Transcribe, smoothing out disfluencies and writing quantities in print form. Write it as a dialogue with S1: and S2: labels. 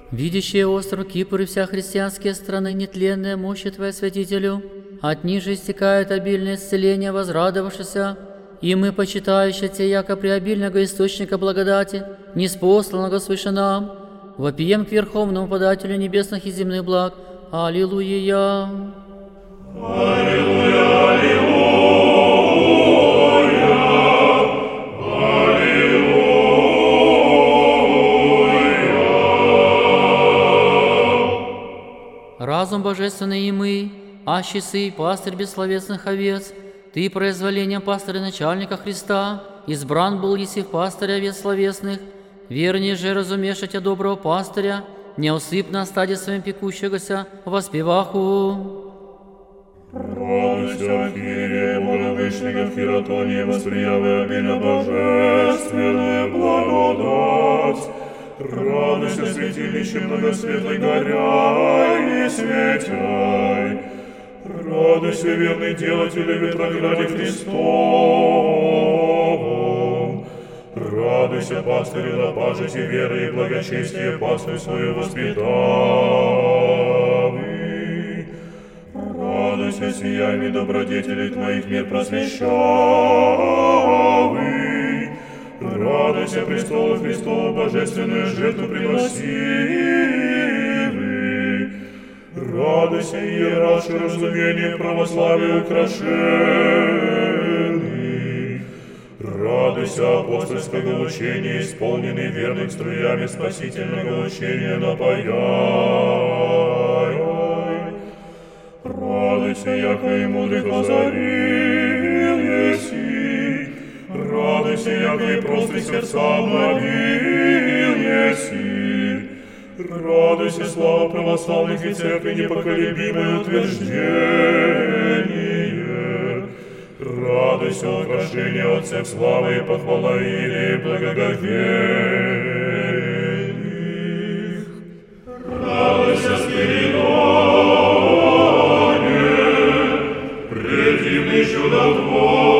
S1: Видящие остров Кипр и вся христианские страны, нетленная мощь Твоя, Святителю, от ниже истекает обильное исцеление, возрадовавшееся, и мы, почитающие Тебя, яко преобильного источника благодати, ниспосланного свыше нам, вопием к Верховному Подателю небесных и земных благ. Аллилуйя!
S2: Аллилуйя! Аллилуйя!
S1: Разум божественный и мы, аще Сы, пастырь бессловесных овец, Ты произволением пастыря начальника Христа, избран был еси в пастыря овец словесных, вернее же разумеешь Тя доброго пастыря, неусыпно стаде своим пекущегося воспеваху.
S2: Радуйся, Архиерее, Благовещника в Хиротонии, восприявы обильно божественную благодать. Радуйся, святилище многосветлой, горяй и светяй. Радуйся, верный делатель в Ветрограде Христовом. Радуйся, пастырю, на пажити веры и благочестие паству свою воспитавы. Радуйся, сияйми добродетелей Твоих мир просвещавы. Радуйся, престолу Христову божественную жертву приносивы. Радуйся, иерарши разумение православия украшенный. Радуйся, апостольского учения, исполненный верных струями спасительного учения напаяй. Радуйся, яко и мудрых озарил еси. Радуйся, яко и простых сердца обновил еси. Радуйся, слава православных и церкви, непоколебимое утверждение. Радуйся, украшение Отцев славы и похвала или благоговейных. Радуйся, Спиридоне, предивный чудотворец.